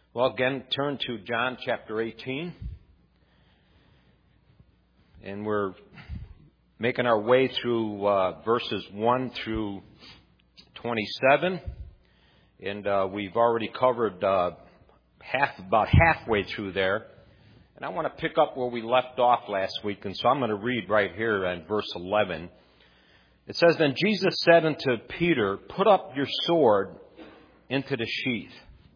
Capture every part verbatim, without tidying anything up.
Well, again, turn to John chapter eighteen. And we're making our way through uh, verses one through twenty-seven. And uh, we've already covered uh, half, about halfway through there. And I want to pick up where we left off last week. And so I'm going to read right here in verse eleven. It says, "Then Jesus said unto Peter, Put up your sword into the sheath.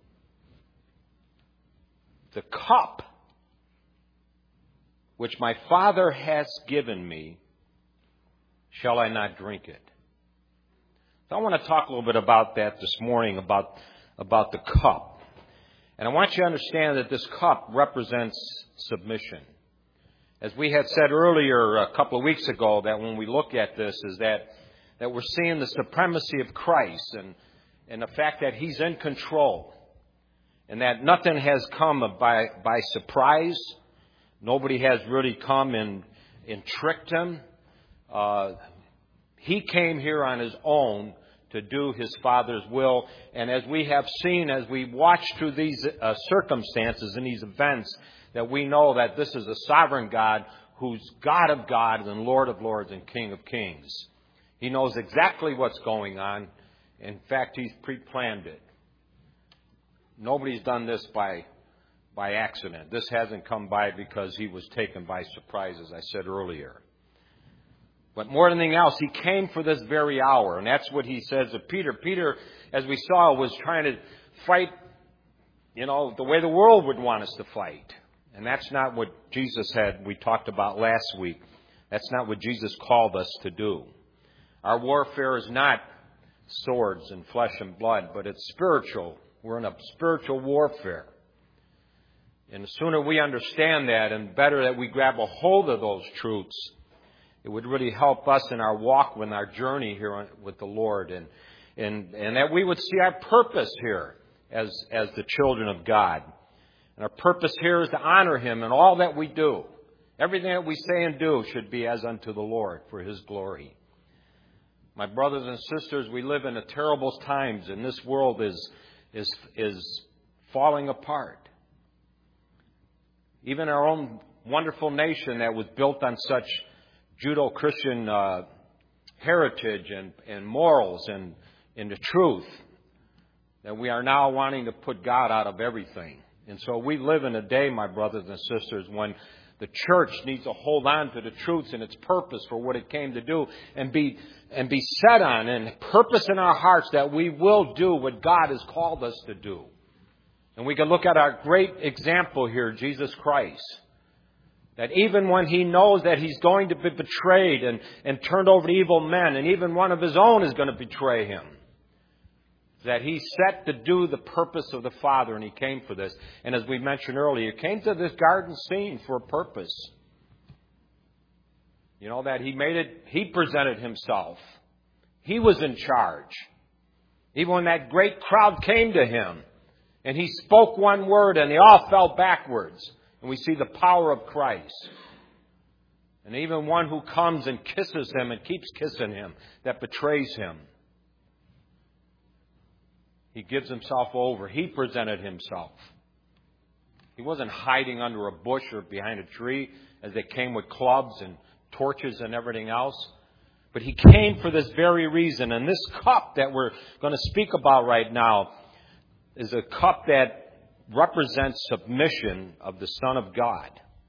The cup which my Father has given me, shall I not drink it?" So I want to talk a little bit about that this morning, about, about the cup. And I want you to understand that this cup represents submission. As we had said earlier a couple of weeks ago, that when we look at this is that, that we're seeing the supremacy of Christ and, and the fact that He's in control. And that nothing has come by, by surprise. Nobody has really come and, and tricked Him. Uh, he came here on His own to do His Father's will. And as we have seen, as we watch through these uh, circumstances and these events, that we know that this is a sovereign God who's God of gods and Lord of lords and King of kings. He knows exactly what's going on. In fact, He's pre-planned it. Nobody's done this by by accident. This hasn't come by because He was taken by surprise, as I said earlier. But more than anything else, He came for this very hour. And that's what He says to Peter. Peter, as we saw, was trying to fight, you know, the way the world would want us to fight. And that's not what Jesus had, we talked about last week. That's not what Jesus called us to do. Our warfare is not swords and flesh and blood, but it's spiritual. We're in a spiritual warfare. And the sooner we understand that and better that we grab a hold of those truths, it would really help us in our walk with our journey here with the Lord. And, and, and that we would see our purpose here as, as the children of God. And our purpose here is to honor Him in all that we do. Everything that we say and do should be as unto the Lord for His glory. My brothers and sisters, we live in a terrible times, and this world is is is falling apart. Even our own wonderful nation that was built on such Judeo-Christian uh, heritage and, and morals and, and the truth, that we are now wanting to put God out of everything. And so we live in a day, my brothers and sisters, when the church needs to hold on to the truths and its purpose for what it came to do and be and be set on and purpose in our hearts that we will do what God has called us to do. And we can look at our great example here, Jesus Christ. That even when He knows that He's going to be betrayed and, and turned over to evil men, and even one of His own is going to betray Him, that He's set to do the purpose of the Father, and He came for this. And as we mentioned earlier, He came to this garden scene for a purpose. You know, that He made it, He presented Himself. He was in charge. Even when that great crowd came to Him, and He spoke one word, and they all fell backwards. And we see the power of Christ. And even one who comes and kisses Him and keeps kissing Him, that betrays Him. He gives Himself over. He presented Himself. He wasn't hiding under a bush or behind a tree as they came with clubs and torches and everything else. But He came for this very reason. And this cup that we're going to speak about right now is a cup that represents submission of the Son of God.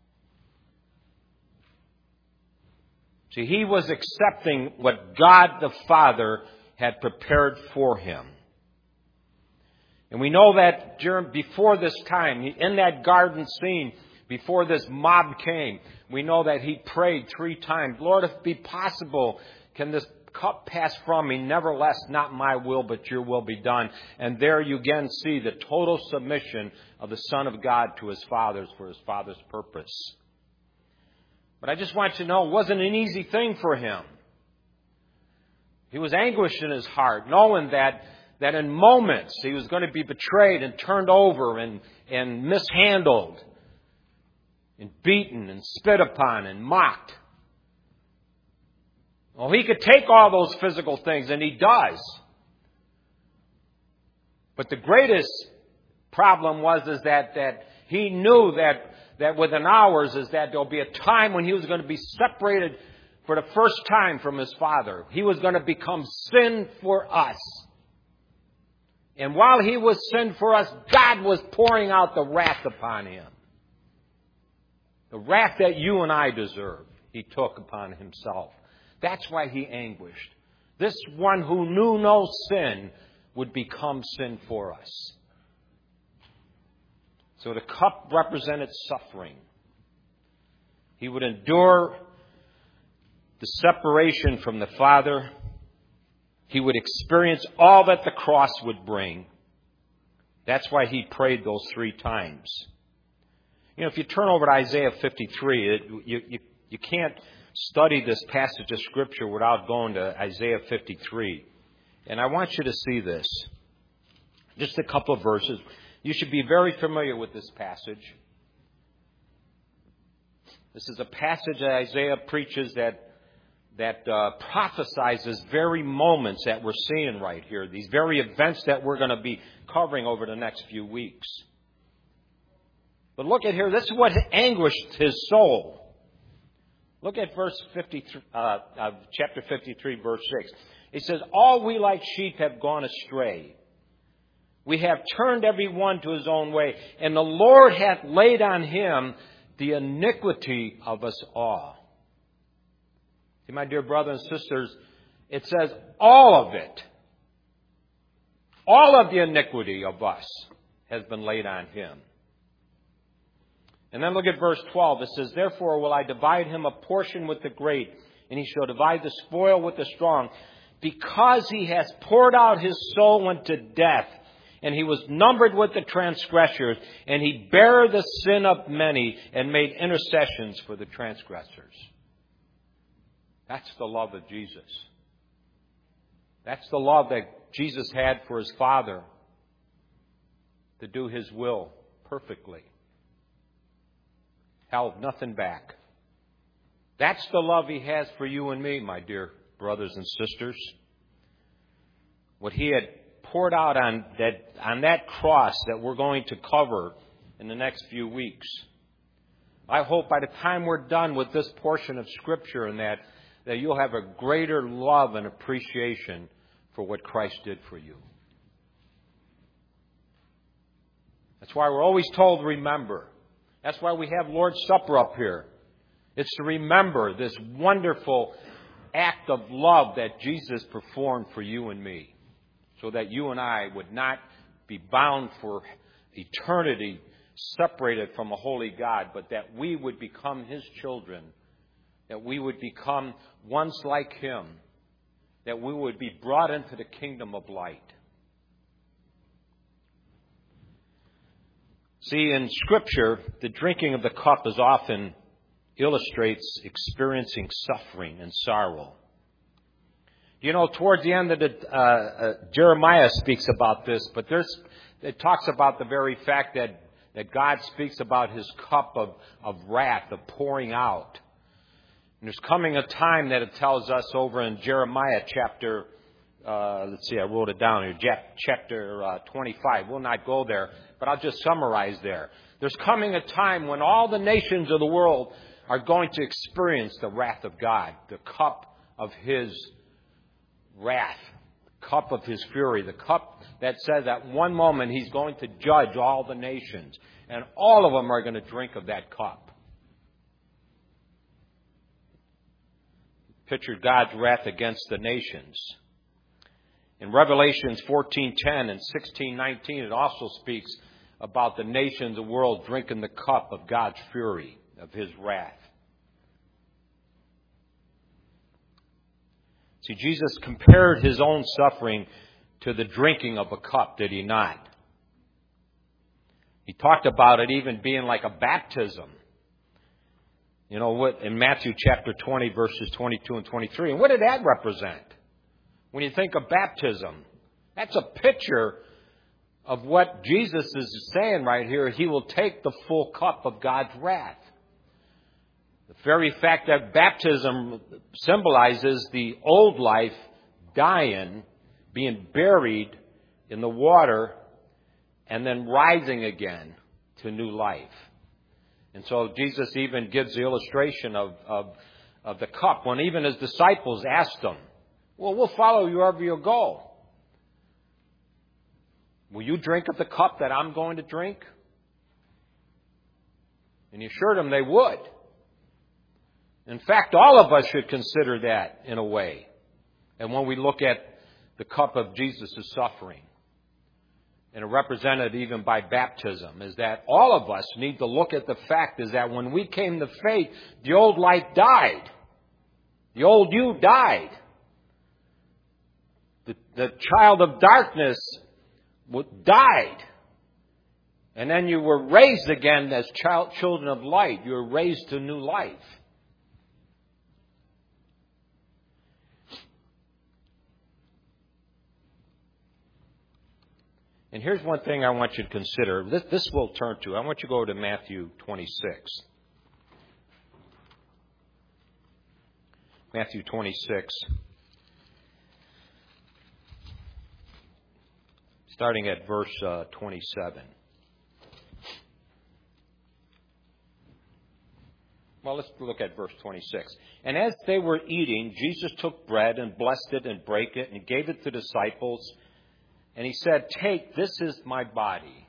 See, He was accepting what God the Father had prepared for Him. And we know that during, before this time, in that garden scene, before this mob came, we know that He prayed three times, "Lord, if it be possible, can this cup pass from me? Nevertheless, not my will, but Your will be done." And there you again see the total submission of the Son of God to His Father's for His Father's purpose. But I just want you to know it wasn't an easy thing for Him. He was anguished in His heart, knowing that that in moments He was going to be betrayed and turned over and, and mishandled and beaten and spit upon and mocked. Well, He could take all those physical things, and He does. But the greatest problem was is that, that he knew that, that within hours is that there'll be a time when he was going to be separated for the first time from his Father. He was going to become sin for us. And while he was sin for us, God was pouring out the wrath upon him. The wrath that you and I deserve, he took upon himself. That's why he anguished. This one who knew no sin would become sin for us. So the cup represented suffering. He would endure the separation from the Father. He would experience all that the cross would bring. That's why he prayed those three times. You know, if you turn over to Isaiah fifty-three, it, you, you, you can't study this passage of Scripture without going to Isaiah fifty-three. And I want you to see this. Just a couple of verses. You should be very familiar with this passage. This is a passage that Isaiah preaches that that uh, prophesies these very moments that we're seeing right here, these very events that we're going to be covering over the next few weeks. But look at here, this is what anguished his soul. Look at verse fifty-three, uh, uh, chapter fifty-three, verse six. It says, all we like sheep have gone astray. We have turned every one to his own way, and the Lord hath laid on him the iniquity of us all. See, my dear brothers and sisters, it says all of it, all of the iniquity of us has been laid on him. And then look at verse twelve. It says, therefore will I divide him a portion with the great, and he shall divide the spoil with the strong, because he has poured out his soul unto death, and he was numbered with the transgressors, and he bare the sin of many, and made intercessions for the transgressors. That's the love of Jesus. That's the love that Jesus had for his Father, to do his will perfectly. Held nothing back. That's the love he has for you and me, my dear brothers and sisters. What he had poured out on that, on that cross that we're going to cover in the next few weeks. I hope by the time we're done with this portion of Scripture and that, that you'll have a greater love and appreciation for what Christ did for you. That's why we're always told to remember. That's why we have Lord's Supper up here. It's to remember this wonderful act of love that Jesus performed for you and me, so that you and I would not be bound for eternity separated from a holy God, but that we would become his children, that we would become ones like him, that we would be brought into the kingdom of light. See, in Scripture, the drinking of the cup is often illustrates experiencing suffering and sorrow. You know, towards the end of the, uh, uh, Jeremiah speaks about this, but there's, it talks about the very fact that, that God speaks about his cup of, of wrath, of pouring out. And there's coming a time that it tells us over in Jeremiah chapter, uh, let's see, I wrote it down here, chapter uh, twenty-five. We'll not go there, but I'll just summarize there. There's coming a time when all the nations of the world are going to experience the wrath of God, the cup of his wrath, the cup of his fury, the cup that says at one moment he's going to judge all the nations, and all of them are going to drink of that cup. Picture God's wrath against the nations. In Revelations fourteen ten and sixteen nineteen, it also speaks about the nations of the world drinking the cup of God's fury, of his wrath. See, Jesus compared his own suffering to the drinking of a cup, did he not? He talked about it even being like a baptism. You know, what in Matthew chapter twenty, verses twenty-two and twenty-three. And what did that represent? When you think of baptism, that's a picture of what Jesus is saying right here. He will take the full cup of God's wrath. The very fact that baptism symbolizes the old life dying, being buried in the water, and then rising again to new life. And so Jesus even gives the illustration of, of, of the cup when even his disciples asked him, well, we'll follow you wherever you go. Will you drink of the cup that I'm going to drink? And he assured them they would. In fact, all of us should consider that in a way. And when we look at the cup of Jesus' suffering, and represented even by baptism, is that all of us need to look at the fact is that when we came to faith, the old life died. The old you died. The, the child of darkness died. And then you were raised again as child, children of light. You were raised to new life. And here's one thing I want you to consider. This, this we'll turn to. I want you to go to Matthew twenty-six. Matthew twenty-six. Starting at verse uh, twenty-seven. Well, let's look at verse twenty-six. And as they were eating, Jesus took bread and blessed it and brake it and gave it to the disciples. And he said, take, this is my body.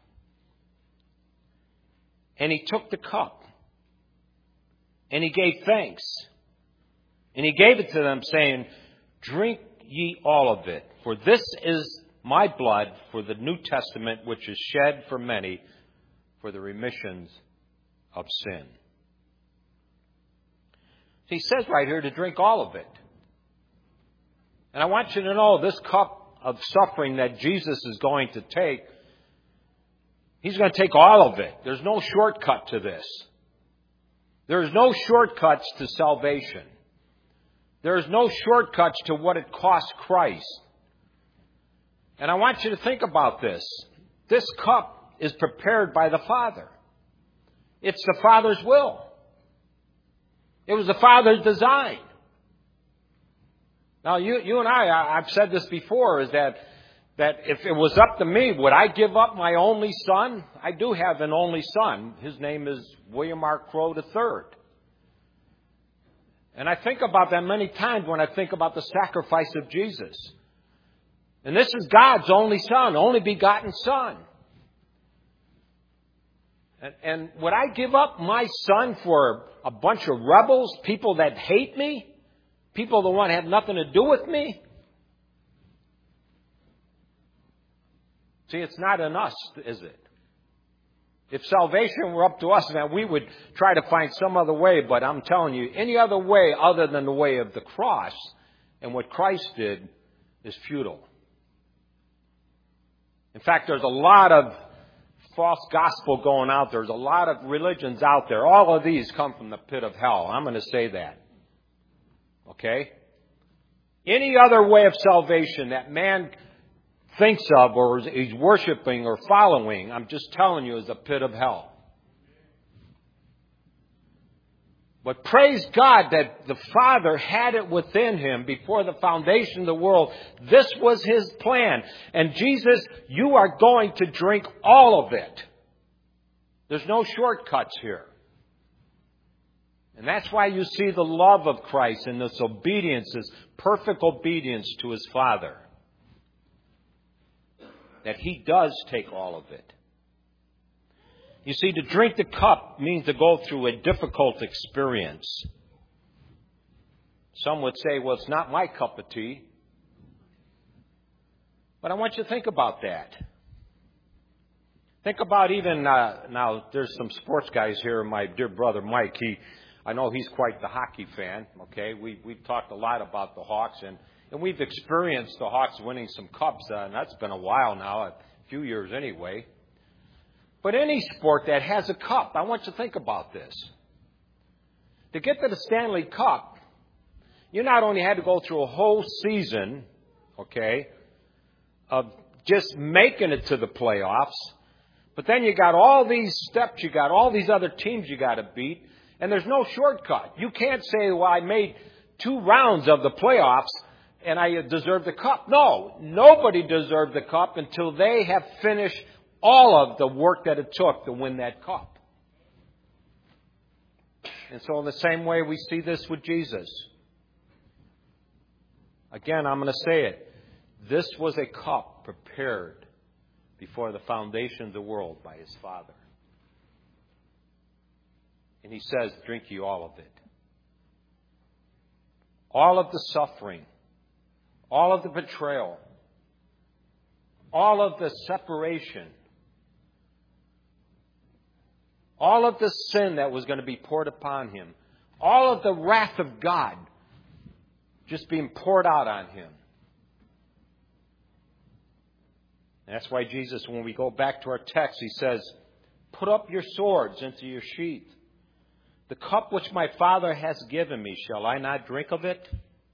And he took the cup. And he gave thanks. And he gave it to them, saying, drink ye all of it. For this is my blood for the New Testament, which is shed for many for the remissions of sin. So he says right here to drink all of it. And I want you to know this cup of suffering that Jesus is going to take, he's going to take all of it. There's no shortcut to this. There's no shortcuts to salvation. There's no shortcuts to what it cost Christ. And I want you to think about this. This cup is prepared by the Father. It's the Father's will. It was the Father's design. Now, you, you and I, I've said this before, is that, that if it was up to me, would I give up my only son? I do have an only son. His name is William R. Crowe the third. And I think about that many times when I think about the sacrifice of Jesus. And this is God's only son, only begotten son. And, and would I give up my son for a bunch of rebels, people that hate me? People that want to have nothing to do with me? See, it's not in us, is it? If salvation were up to us, then we would try to find some other way. But I'm telling you, any other way other than the way of the cross and what Christ did is futile. In fact, there's a lot of false gospel going out there. There's a lot of religions out there. All of these come from the pit of hell. I'm going to say that. Okay? Any other way of salvation that man thinks of or is worshiping or following, I'm just telling you, is a pit of hell. But praise God that the Father had it within him before the foundation of the world. This was his plan. And Jesus, you are going to drink all of it. There's no shortcuts here. And that's why you see the love of Christ and this obedience, this perfect obedience to his Father. That he does take all of it. You see, to drink the cup means to go through a difficult experience. Some would say, well, it's not my cup of tea. But I want you to think about that. Think about even, uh, now there's some sports guys here. My dear brother Mike, he, I know he's quite the hockey fan. Okay, we, we've talked a lot about the Hawks, and, and we've experienced the Hawks winning some cups, uh, and that's been a while now, a few years anyway. But any sport that has a cup, I want you to think about this. To get to the Stanley Cup, you not only had to go through a whole season, okay, of just making it to the playoffs, but then you got all these steps, you got all these other teams you got to beat, and there's no shortcut. You can't say, well, I made two rounds of the playoffs and I deserve the cup. No, nobody deserved the cup until they have finished all of the work that it took to win that cup. And so in the same way, we see this with Jesus. Again, I'm going to say it. This was a cup prepared before the foundation of the world by His Father. And He says, drink ye all of it. All of the suffering, all of the betrayal, all of the separation, all of the sin that was going to be poured upon Him, all of the wrath of God just being poured out on Him. That's why Jesus, when we go back to our text, He says, put up your swords into your sheath. The cup which my Father has given me, shall I not drink of it?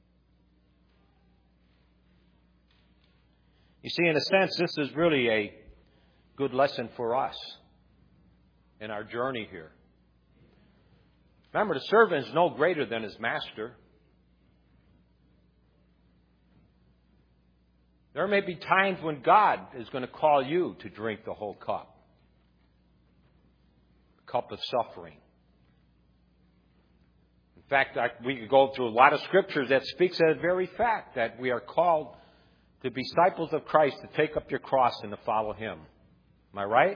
You see, in a sense, this is really a good lesson for us in our journey here. Remember, the servant is no greater than his master. There may be times when God is going to call you to drink the whole cup. The cup of suffering. In fact, I, we could go through a lot of scriptures that speaks to that very fact, that we are called to be disciples of Christ, to take up your cross and to follow Him. Am I right?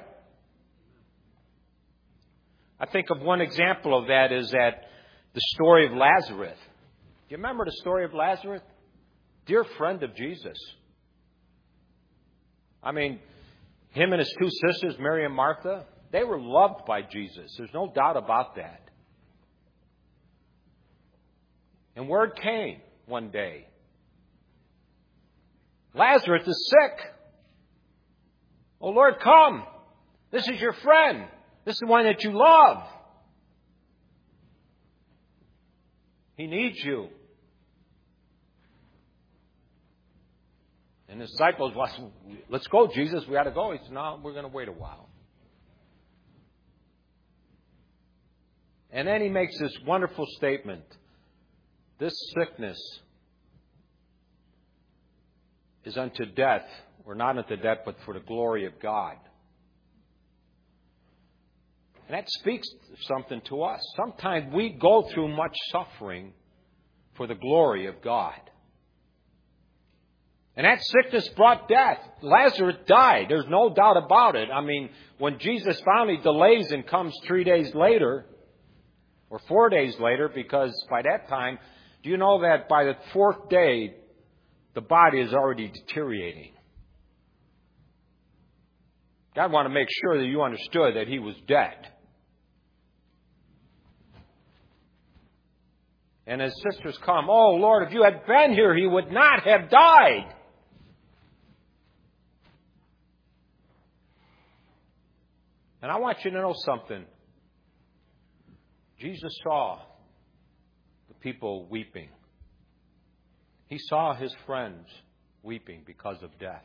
I think of one example of that is that the story of Lazarus. Do you remember the story of Lazarus? Dear friend of Jesus. I mean, him and his two sisters, Mary and Martha, they were loved by Jesus. There's no doubt about that. And word came one day. Lazarus is sick. Oh, Lord, come. This is your friend. This is the one that you love. He needs you. And the disciples, well, let's go, Jesus. We got to go. He said, no, we're going to wait a while. And then He makes this wonderful statement. This sickness is unto death, or not unto death, but for the glory of God. And that speaks something to us. Sometimes we go through much suffering for the glory of God. And that sickness brought death. Lazarus died. There's no doubt about it. I mean, when Jesus finally delays and comes three days later, or four days later, because by that time, do you know that by the fourth day, the body is already deteriorating? God wanted to make sure that you understood that He was dead. And His sisters come, oh, Lord, if you had been here, he would not have died. And I want you to know something. Jesus saw the people weeping. He saw His friends weeping because of death.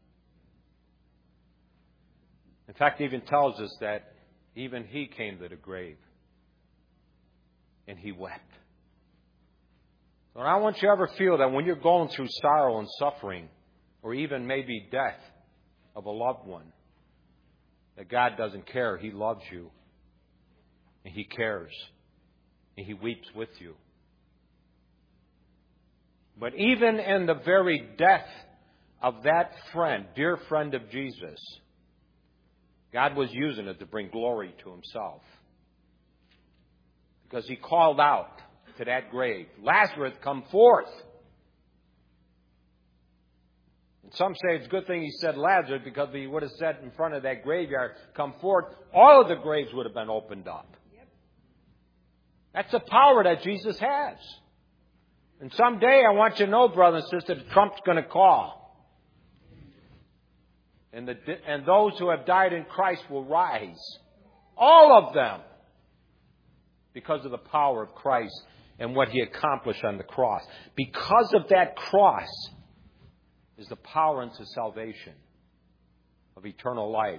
In fact, it even tells us that even He came to the grave and He wept. So I want you to ever feel that when you're going through sorrow and suffering, or even maybe death of a loved one, that God doesn't care. He loves you. And He cares. And He weeps with you. But even in the very death of that friend, dear friend of Jesus, God was using it to bring glory to Himself. Because He called out to that grave, Lazarus, come forth. And some say it's a good thing He said Lazarus, because if He would have said in front of that graveyard, come forth, all of the graves would have been opened up. Yep. That's the power that Jesus has. And someday I want you to know, brother and sister, the trump's going to call. And, the, and those who have died in Christ will rise. All of them. Because of the power of Christ and what He accomplished on the cross. Because of that cross is the power unto salvation of eternal life.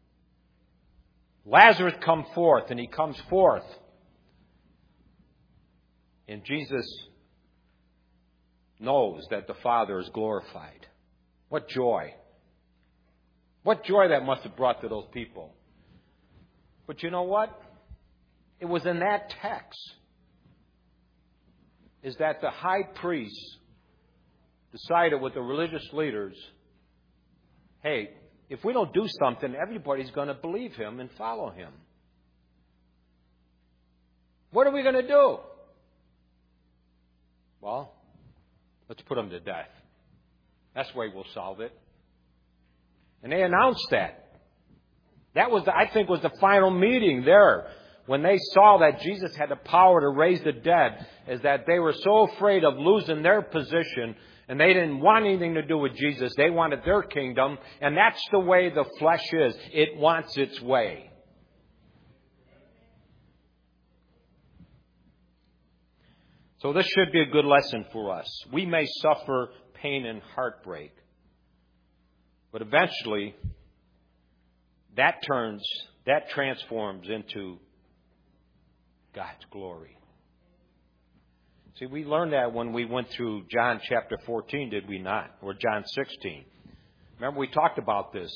Lazarus come forth, and he comes forth. And Jesus knows that the Father is glorified. What joy. What joy that must have brought to those people. But you know what? It was in that text is that the high priest decided with the religious leaders, hey, if we don't do something, everybody's going to believe him and follow him. What are we going to do? Well, let's put him to death. That's the way we'll solve it. And they announced that. That was, the, I think, was the final meeting there. When they saw that Jesus had the power to raise the dead, is that they were so afraid of losing their position, and they didn't want anything to do with Jesus. They wanted their kingdom, and that's the way the flesh is. It wants its way. So this should be a good lesson for us. We may suffer pain and heartbreak, but eventually that turns, that transforms into God's glory. See, we learned that when we went through John chapter fourteen, did we not? Or John sixteen. Remember, we talked about this.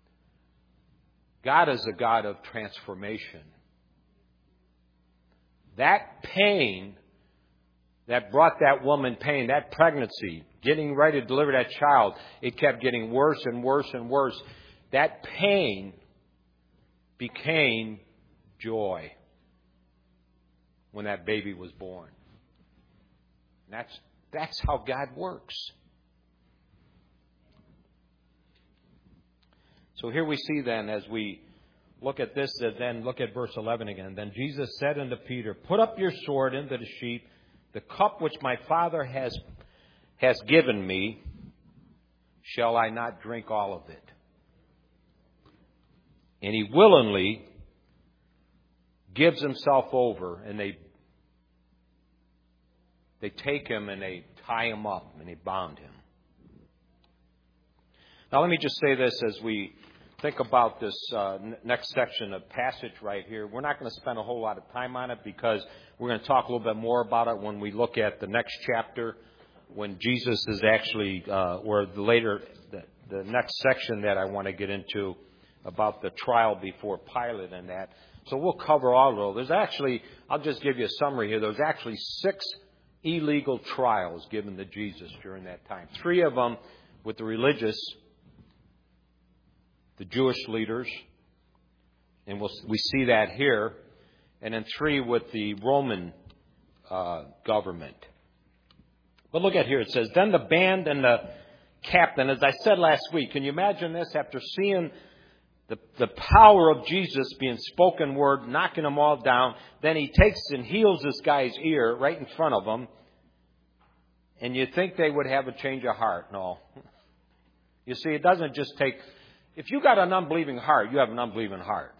God is a God of transformation. That pain that brought that woman pain, that pregnancy, getting ready to deliver that child, it kept getting worse and worse and worse. That pain became joy when that baby was born. And that's, that's how God works. So here we see then, as we look at this, then look at verse eleven again. Then Jesus said unto Peter, put up your sword into the sheath. The cup which my Father has, has given me, shall I not drink all of it? And he willingly gives himself over, and they they take him and they tie him up and they bound him. Now let me just say this as we think about this uh, next section of passage right here. We're not going to spend a whole lot of time on it because we're going to talk a little bit more about it when we look at the next chapter, when Jesus is actually, uh, or the later, the, the next section that I want to get into about the trial before Pilate and that. So we'll cover all of those. There's actually, I'll just give you a summary here. There's actually six illegal trials given to Jesus during that time. Three of them with the religious, the Jewish leaders, and we'll, we see that here, and then three with the Roman uh, government. But look at here, it says, then the band and the captain, as I said last week, can you imagine this? After seeing the, the power of Jesus being spoken word, knocking them all down, then he takes and heals this guy's ear right in front of him, and you think they would have a change of heart. No. You see, it doesn't just take... If you got an unbelieving heart, you have an unbelieving heart.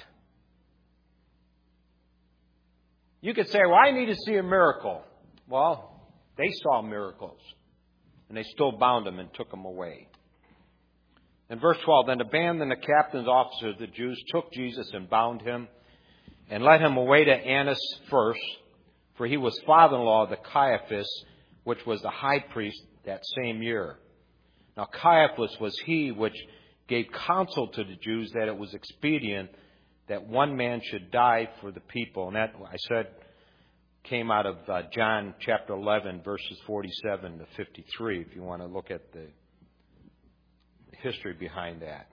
You could say, well, I need to see a miracle. Well, they saw miracles. And they still bound him and took him away. In verse twelve, then the band and the captain's officers of the Jews took Jesus and bound him and led him away to Annas first, for he was father-in-law of the Caiaphas, which was the high priest that same year. Now Caiaphas was he which gave counsel to the Jews that it was expedient that one man should die for the people. And that, I said, came out of uh, John chapter eleven, verses forty-seven to fifty-three, if you want to look at the history behind that.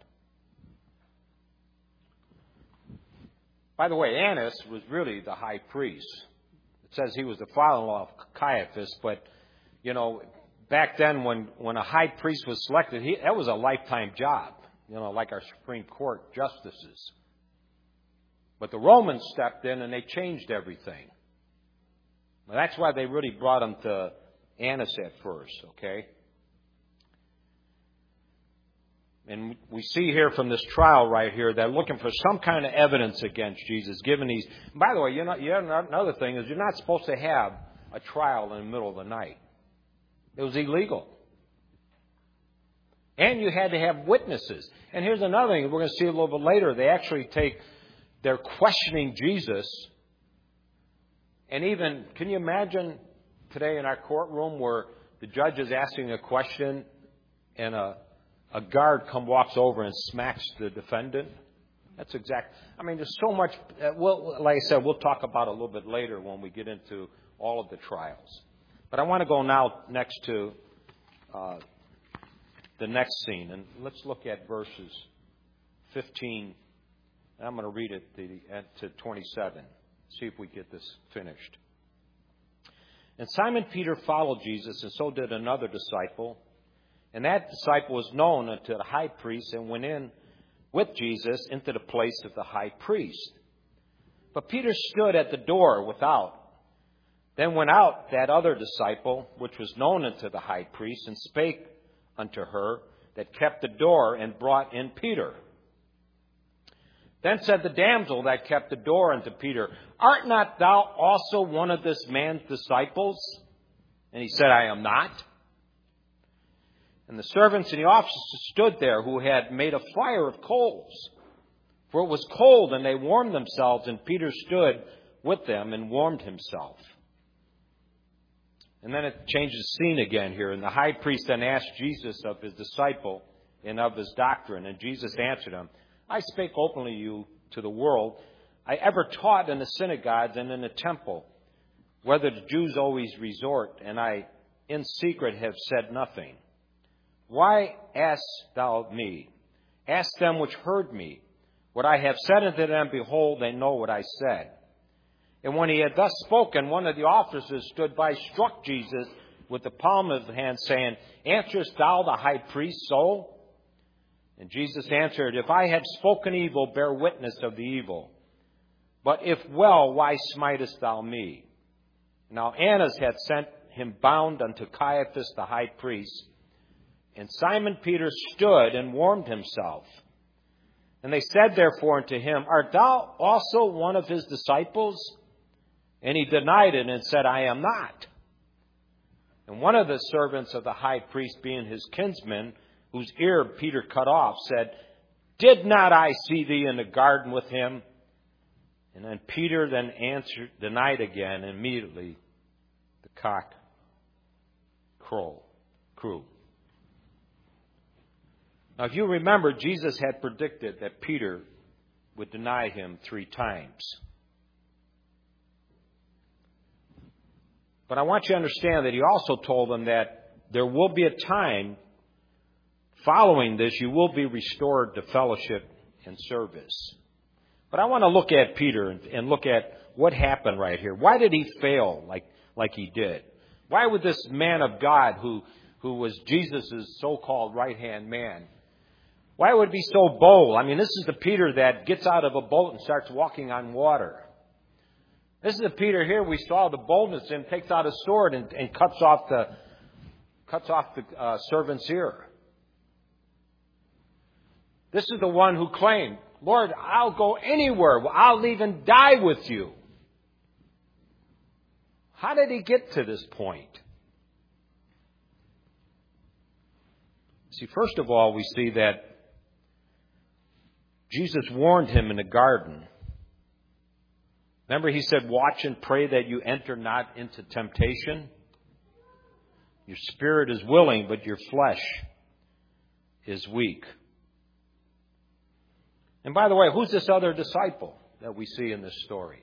By the way, Annas was really the high priest. It says he was the father-in-law of Caiaphas, but, you know, back then when, when a high priest was selected, he, that was a lifetime job. You know, like our Supreme Court justices. But the Romans stepped in and they changed everything. Well, that's why they really brought him to Annas at first, okay? And we see here from this trial right here, they're looking for some kind of evidence against Jesus, given these... By the way, you know, you know, another thing is you're not supposed to have a trial in the middle of the night. It was illegal. And you had to have witnesses. And here's another thing we're going to see a little bit later. They actually take, they're questioning Jesus. And even, can you imagine today in our courtroom where the judge is asking a question and a, a guard come walks over and smacks the defendant. That's exact. I mean, there's so much. Uh, well, like I said, we'll talk about it a little bit later when we get into all of the trials. But I want to go now next to uh, the next scene, and let's look at verses fifteen. And I'm going to read it to, the, to twenty-seven. See if we get this finished. And Simon Peter followed Jesus, and so did another disciple. And that disciple was known unto the high priest, and went in with Jesus into the place of the high priest. But Peter stood at the door without. Then went out that other disciple, which was known unto the high priest, and spake unto her that kept the door, and brought in Peter. Then said the damsel that kept the door unto Peter, Art not thou also one of this man's disciples? And he said, I am not. And the servants and the officers stood there, who had made a fire of coals. For it was cold, and they warmed themselves, and Peter stood with them and warmed himself. And then it changes scene again here. And the high priest then asked Jesus of his disciple and of his doctrine. And Jesus answered him, I spake openly to you to the world. I ever taught in the synagogues and in the temple, whether the Jews always resort, and I in secret have said nothing. Why ask thou me? Ask them which heard me. What I have said unto them, behold, they know what I said. And when he had thus spoken, one of the officers stood by, struck Jesus with the palm of his hand, saying, Answerest thou the high priest so? And Jesus answered, If I have spoken evil, bear witness of the evil. But if well, why smitest thou me? Now Annas had sent him bound unto Caiaphas the high priest. And Simon Peter stood and warmed himself. And they said therefore unto him, Art thou also one of his disciples? And he denied it and said, I am not. And one of the servants of the high priest, being his kinsman, whose ear Peter cut off, said, Did not I see thee in the garden with him? And then Peter then answered, denied again, and immediately the cock crow, crew. Now, if you remember, Jesus had predicted that Peter would deny him three times. But I want you to understand that he also told them that there will be a time following this, you will be restored to fellowship and service. But I want to look at Peter and look at what happened right here. Why did he fail like, like he did? Why would this man of God, who, who was Jesus' so-called right-hand man, why would it be so bold? I mean, this is the Peter that gets out of a boat and starts walking on water. This is the Peter here we saw the boldness in, takes out a sword and, and cuts off the cuts off the uh, servant's ear. This is the one who claimed, Lord, I'll go anywhere. I'll even die with you. How did he get to this point? See, first of all, we see that Jesus warned him in the garden. Remember, he said, watch and pray that you enter not into temptation. Your spirit is willing, but your flesh is weak. And by the way, who's this other disciple that we see in this story?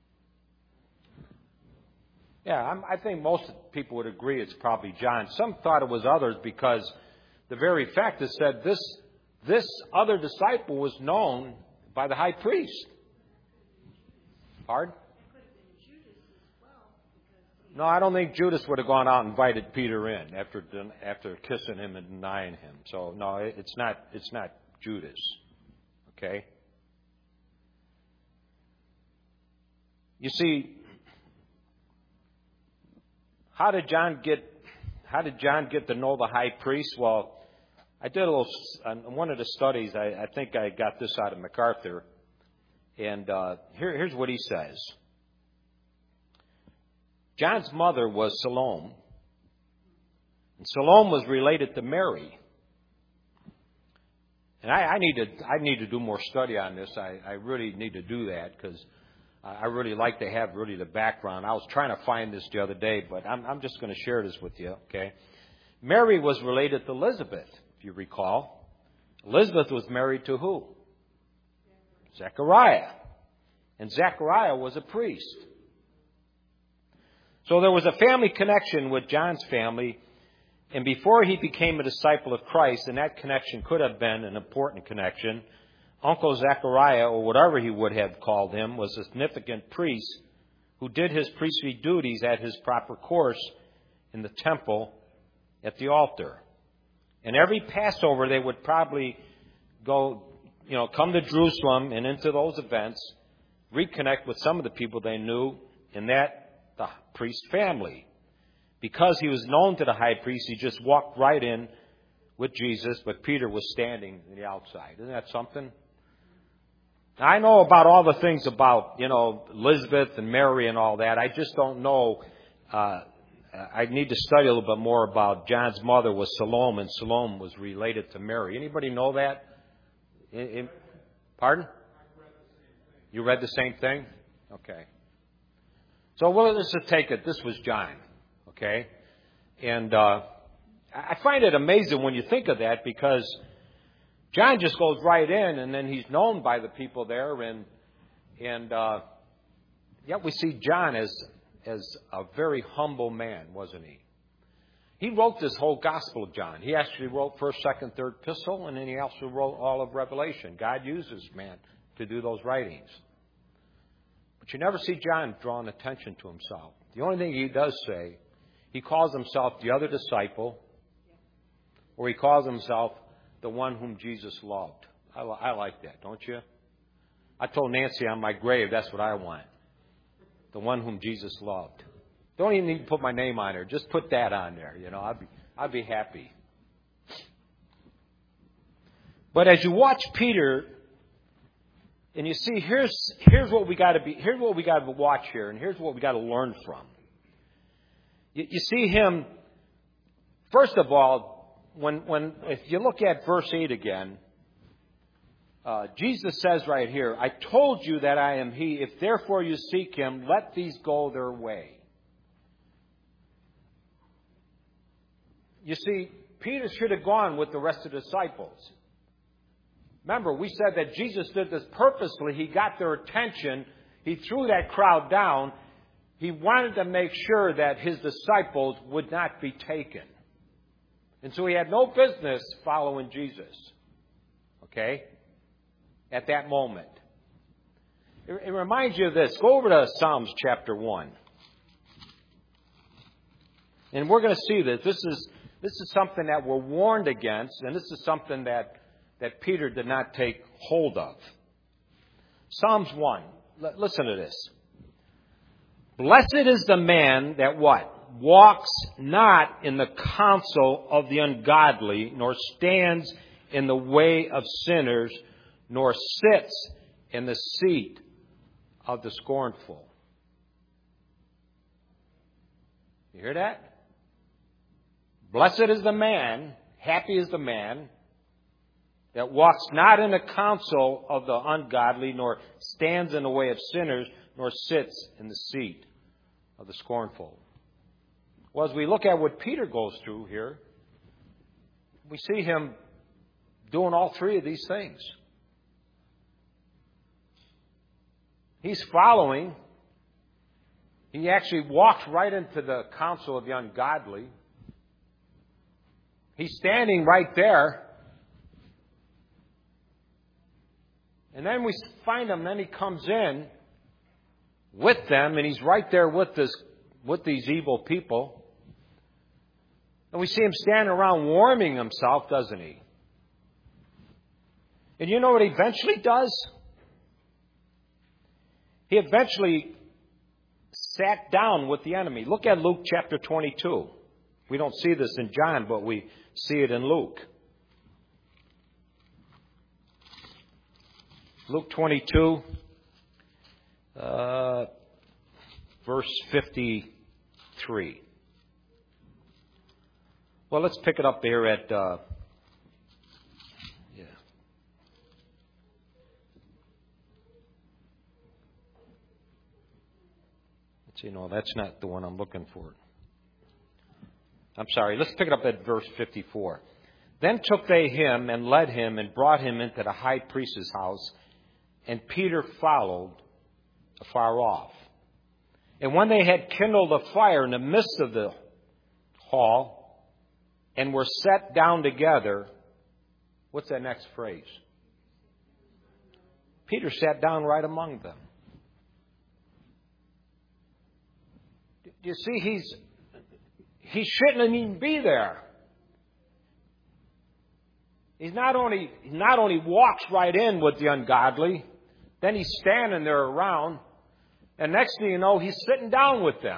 Yeah, I'm, I think most people would agree it's probably John. Some thought it was others because the very fact is said this, this other disciple was known by the high priest. Pardon? No, I don't think Judas would have gone out and invited Peter in after after kissing him and denying him. So no, it's not it's not Judas. Okay? You see, how did John get how did John get to know the high priest? Well, I did a little on one of the studies. I, I think I got this out of MacArthur, and uh, here, here's what he says. John's mother was Salome, and Salome was related to Mary. And I, I need to I need to do more study on this. I, I really need to do that because I really like to have really the background. I was trying to find this the other day, but I'm, I'm just going to share this with you. Okay, Mary was related to Elizabeth, if you recall. Elizabeth was married to who? Zechariah. And Zechariah was a priest. So there was a family connection with John's family. And before he became a disciple of Christ, and that connection could have been an important connection, Uncle Zechariah, or whatever he would have called him, was a significant priest who did his priestly duties at his proper course in the temple at the altar. And every Passover, they would probably go, you know, come to Jerusalem and into those events, reconnect with some of the people they knew in that, the priest family. Because he was known to the high priest, he just walked right in with Jesus, but Peter was standing on the outside. Isn't that something? Now, I know about all the things about, you know, Elizabeth and Mary and all that. I just don't know. Uh, I need to study a little bit more about John's mother was Salome, and Salome was related to Mary. Anybody know that? In, in, pardon? You read the same thing? Okay. So well, let's just take it. This was John. Okay? And uh, I find it amazing when you think of that, because John just goes right in, and then he's known by the people there, and and uh, yet we see John as as a very humble man, wasn't he? He wrote this whole Gospel of John. He actually wrote first, second, third epistle, and then he also wrote all of Revelation. God uses man to do those writings. But you never see John drawing attention to himself. The only thing he does say, he calls himself the other disciple, or he calls himself the one whom Jesus loved. I, I like that, don't you? I told Nancy on my grave, that's what I want. The one whom Jesus loved. Don't even need to put my name on there. Just put that on there. You know, I'd be, I'd be happy. But as you watch Peter, and you see, here's here's what we got to be. Here's what we got to watch here, and here's what we got to learn from. You, you see him. First of all, when when if you look at verse eight again. Uh, Jesus says right here, I told you that I am He. If therefore you seek Him, let these go their way. You see, Peter should have gone with the rest of the disciples. Remember, we said that Jesus did this purposely. He got their attention. He threw that crowd down. He wanted to make sure that His disciples would not be taken. And so He had no business following Jesus. Okay? At that moment. It reminds you of this. Go over to Psalms chapter one. And we're going to see that this is this is something that we're warned against, and this is something that, that Peter did not take hold of. Psalms one. L- listen to this. Blessed is the man that what? Walks not in the counsel of the ungodly, nor stands in the way of sinners, nor sits in the seat of the scornful. You hear that? Blessed is the man, happy is the man, that walks not in the counsel of the ungodly, nor stands in the way of sinners, nor sits in the seat of the scornful. Well, as we look at what Peter goes through here, we see him doing all three of these things. He's following. He actually walks right into the counsel of the ungodly. He's standing right there. And then we find him, then he comes in with them, and he's right there with this, with these evil people. And we see him standing around warming himself, doesn't he? And you know what he eventually does? He eventually sat down with the enemy. Look at Luke chapter twenty-two. We don't see this in John, but we see it in Luke. Luke twenty-two, uh, verse fifty-three. Well, let's pick it up there at... Uh, You know, that's not the one I'm looking for. I'm sorry. Let's pick it up at verse fifty-four. Then took they him and led him and brought him into the high priest's house, and Peter followed afar off. And when they had kindled a fire in the midst of the hall, and were set down together, what's that next phrase? Peter sat down right among them. You see, he's he shouldn't even be there. He's not only he not only walks right in with the ungodly, then he's standing there around, and next thing you know, he's sitting down with them.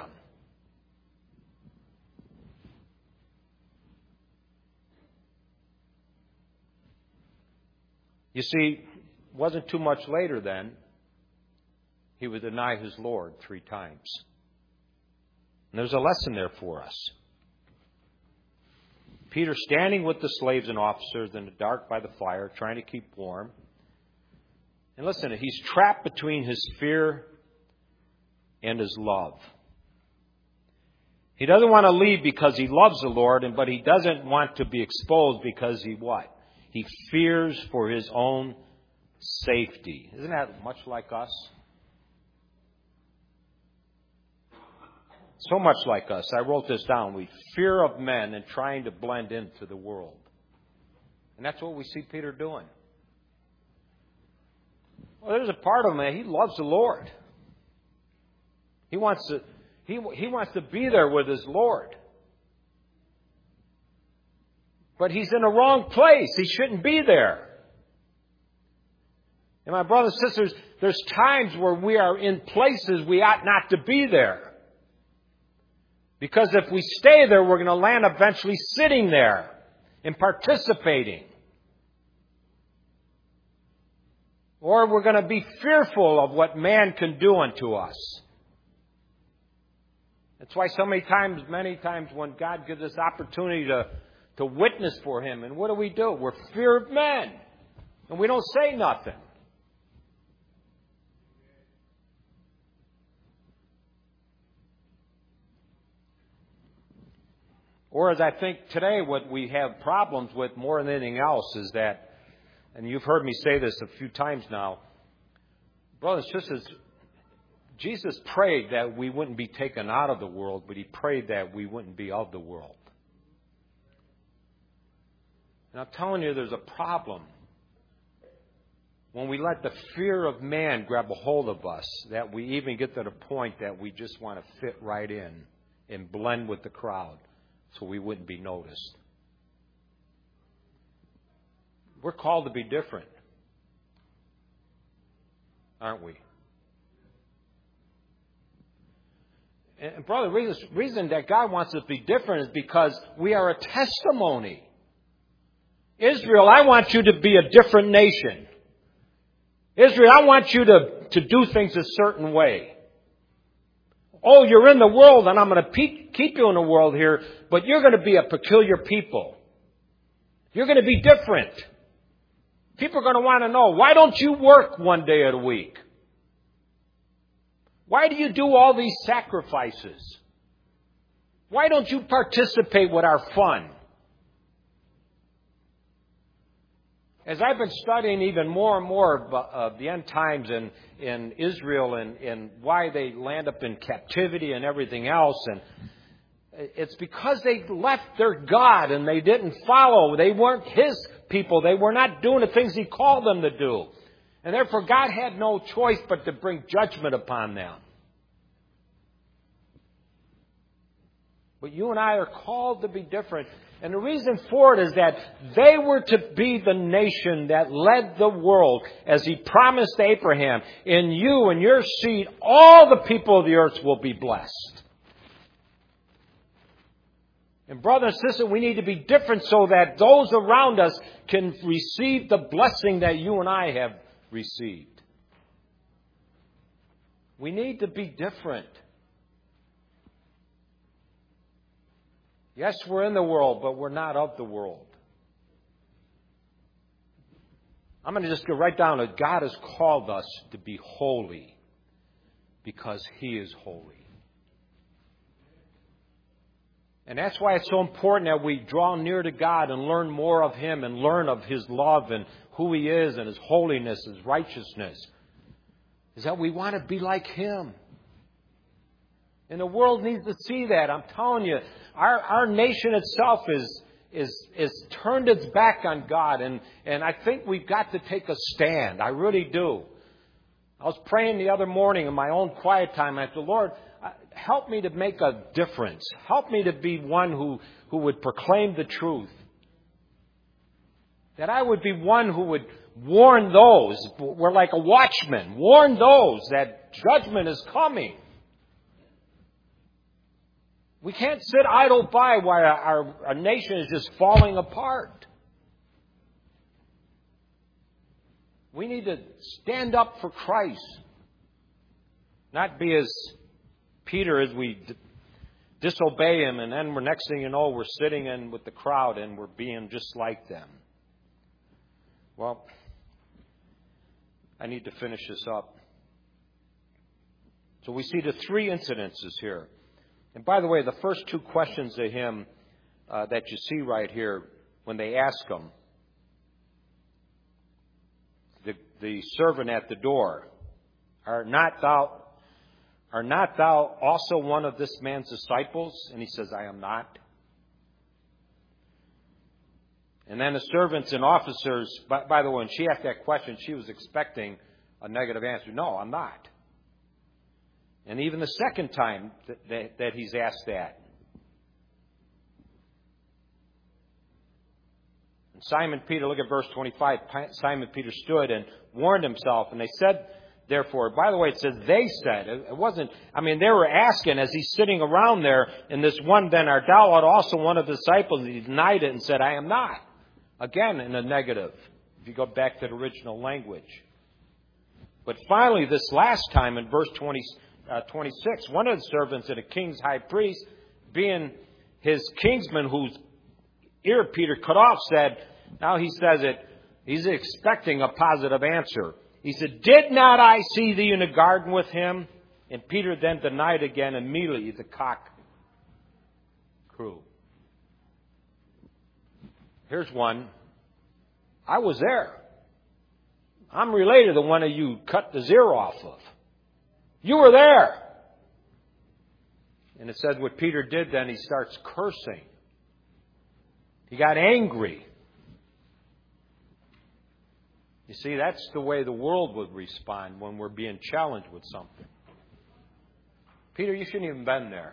You see, it wasn't too much later then, he would deny his Lord three times. And there's a lesson there for us. Peter standing with the slaves and officers in the dark by the fire, trying to keep warm. And listen, he's trapped between his fear and his love. He doesn't want to leave because he loves the Lord, and but he doesn't want to be exposed because he what? He fears for his own safety. Isn't that much like us? So much like us. I wrote this down. We fear of men and trying to blend into the world. And that's what we see Peter doing. Well, there's a part of him, he loves the Lord. He wants to, he, he wants to be there with his Lord. But he's in the wrong place. He shouldn't be there. And my brothers and sisters, there's times where we are in places we ought not to be there. Because if we stay there, we're going to land eventually sitting there and participating. Or we're going to be fearful of what man can do unto us. That's why so many times, many times when God gives us opportunity to, to witness for Him, and what do we do? We're fear of men. And we don't say nothing. Or as I think today what we have problems with more than anything else is that, and you've heard me say this a few times now, brothers and sisters, Jesus prayed that we wouldn't be taken out of the world, but He prayed that we wouldn't be of the world. And I'm telling you, there's a problem when we let the fear of man grab a hold of us, that we even get to the point that we just want to fit right in and blend with the crowd, so we wouldn't be noticed. We're called to be different, aren't we? And brother, the reason, reason that God wants us to be different is because we are a testimony. Israel, I want you to be a different nation. Israel, I want you to, to do things a certain way. Oh, you're in the world, and I'm going to keep you in the world here, but you're going to be a peculiar people. You're going to be different. People are going to want to know, why don't you work one day of the week? Why do you do all these sacrifices? Why don't you participate with our fun? As I've been studying even more and more of the end times in, in Israel and, and why they land up in captivity and everything else, and it's because they left their God and they didn't follow. They weren't His people. They were not doing the things He called them to do. And therefore God had no choice but to bring judgment upon them. But you and I are called to be different. And the reason for it is that they were to be the nation that led the world, as He promised Abraham. In you and your seed, all the people of the earth will be blessed. And brother and sister, we need to be different so that those around us can receive the blessing that you and I have received. We need to be different. Yes, we're in the world, but we're not of the world. I'm going to just go right down to God has called us to be holy because He is holy. And that's why it's so important that we draw near to God and learn more of Him and learn of His love and who He is and His holiness, His righteousness. Is that we want to be like Him. And the world needs to see that. I'm telling you, our, our nation itself is, is, is turned its back on God. And, and I think we've got to take a stand. I really do. I was praying the other morning in my own quiet time. I said, Lord, help me to make a difference. Help me to be one who, who would proclaim the truth. That I would be one who would warn those. We're like a watchman. Warn those that judgment is coming. We can't sit idle by while our, our nation is just falling apart. We need to stand up for Christ. Not be as Peter as we d- disobey Him, and then we're, next thing you know, we're sitting in with the crowd and we're being just like them. Well, I need to finish this up. So we see the three incidences here. And by the way, the first two questions to him uh, that you see right here, when they ask him, the, the servant at the door, are not thou, are not thou also one of this man's disciples? And he says, I am not. And then the servants and officers, by, by the way, when she asked that question, she was expecting a negative answer. No, I'm not. And even the second time that, that, that he's asked that. And Simon Peter, look at verse twenty-five. Simon Peter stood and warned himself. And they said, therefore, by the way, it says they said. It wasn't, I mean, they were asking as he's sitting around there. And this one, then, art thou also one of the disciples? He denied it and said, I am not. Again, in the negative, if you go back to the original language. But finally, this last time in verse twenty, uh, twenty-six, one of the servants of the king's high priest, being his kinsman whose ear Peter cut off, said, now he says it, he's expecting a positive answer. He said, did not I see thee in the garden with him? And Peter then denied again. Immediately the cock crew. Here's one. I was there. I'm related to one of you cut the ear off of. You were there. And it says what Peter did then, he starts cursing. He got angry. You see, that's the way the world would respond when we're being challenged with something. Peter, you shouldn't even been there.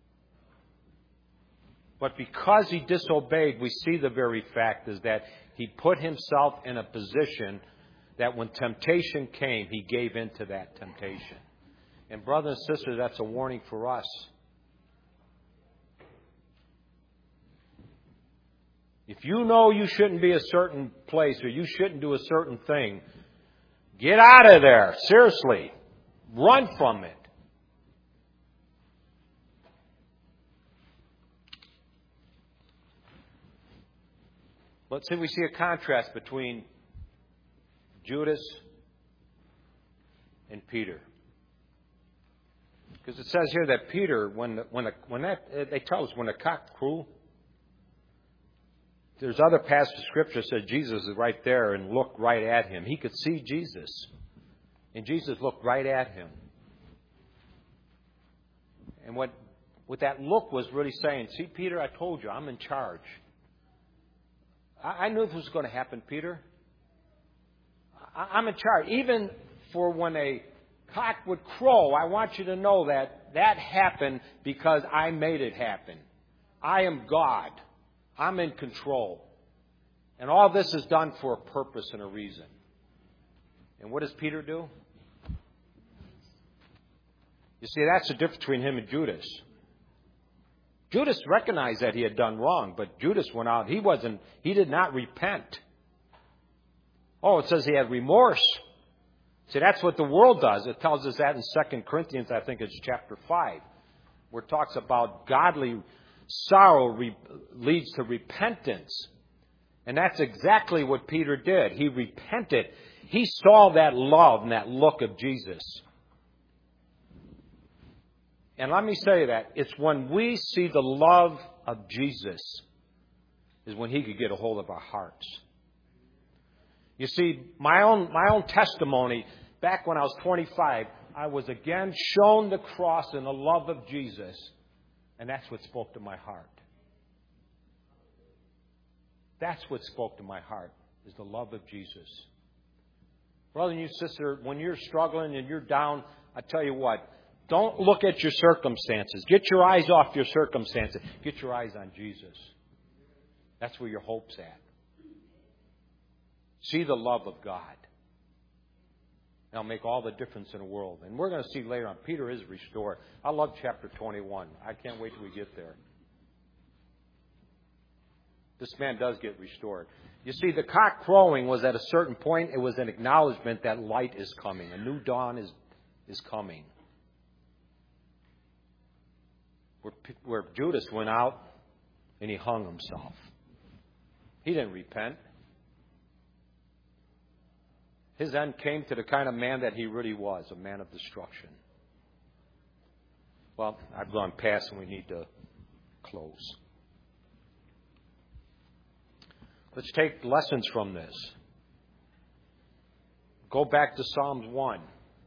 But because he disobeyed, we see the very fact is that he put himself in a position that when temptation came, he gave in to that temptation. And brothers and sisters, that's a warning for us. If you know you shouldn't be a certain place or you shouldn't do a certain thing, get out of there. Seriously. Run from it. Let's see, we see a contrast between Judas and Peter. Because it says here that Peter, when the, when the, when that they tell us when the cock crew, there's other passages of Scripture that says Jesus is right there and looked right at him. He could see Jesus, and Jesus looked right at him. And what what that look was really saying, see, Peter, I told you, I'm in charge. I, I knew this was going to happen, Peter. I, I'm in charge. Even for when a cock would crow, I want you to know that that happened because I made it happen. I am God. I'm in control. And all this is done for a purpose and a reason. And what does Peter do? You see, that's the difference between him and Judas. Judas recognized that he had done wrong, but Judas went out. He wasn't, he did not repent. Oh, it says he had remorse. See, that's what the world does. It tells us that in Second Corinthians, I think it's chapter five, where it talks about godly sorrow re- leads to repentance. And that's exactly what Peter did. He repented. He saw that love and that look of Jesus. And let me say that. It's when we see the love of Jesus is when He could get a hold of our hearts. You see, my own, my own testimony, back when I was twenty-five, I was again shown the cross and the love of Jesus. And that's what spoke to my heart. That's what spoke to my heart, is the love of Jesus. Brother and you sister, when you're struggling and you're down, I tell you what, don't look at your circumstances. Get your eyes off your circumstances. Get your eyes on Jesus. That's where your hope's at. See the love of God. That'll make all the difference in the world. And we're going to see later on, Peter is restored. I love chapter twenty-one. I can't wait till we get there. This man does get restored. You see, the cock crowing was at a certain point. It was an acknowledgement that light is coming. A new dawn is, is coming. Where, where Judas went out and he hung himself. He didn't repent. His end came to the kind of man that he really was, a man of destruction. Well, I've gone past and we need to close. Let's take lessons from this. Go back to Psalms one.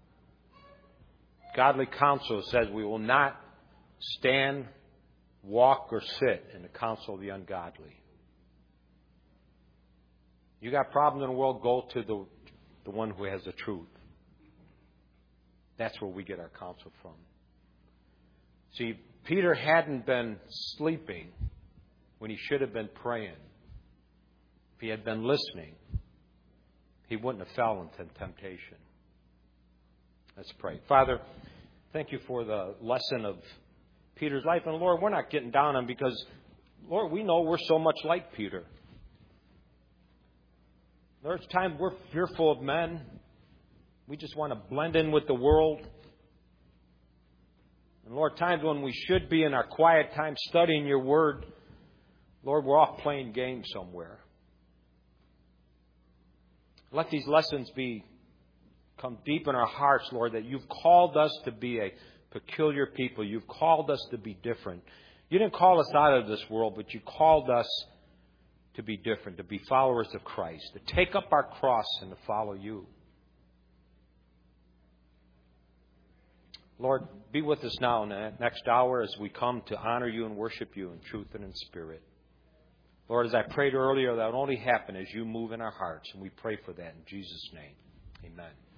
Godly counsel says we will not stand, walk, or sit in the counsel of the ungodly. You got problems in the world, go to the the one who has the truth. That's where we get our counsel from. See, Peter hadn't been sleeping when he should have been praying. If he had been listening, he wouldn't have fell into temptation. Let's pray. Father, thank you for the lesson of Peter's life. And Lord, we're not getting down on him because, Lord, we know we're so much like Peter. There's times we're fearful of men. We just want to blend in with the world. And Lord, times when we should be in our quiet time studying your word, Lord, we're off playing games somewhere. Let these lessons be come deep in our hearts, Lord, that you've called us to be a peculiar people. You've called us to be different. You didn't call us out of this world, but you called us to be different, to be followers of Christ, to take up our cross and to follow you. Lord, be with us now in the next hour as we come to honor you and worship you in truth and in spirit. Lord, as I prayed earlier, that will only happen as you move in our hearts, and we pray for that in Jesus' name. Amen.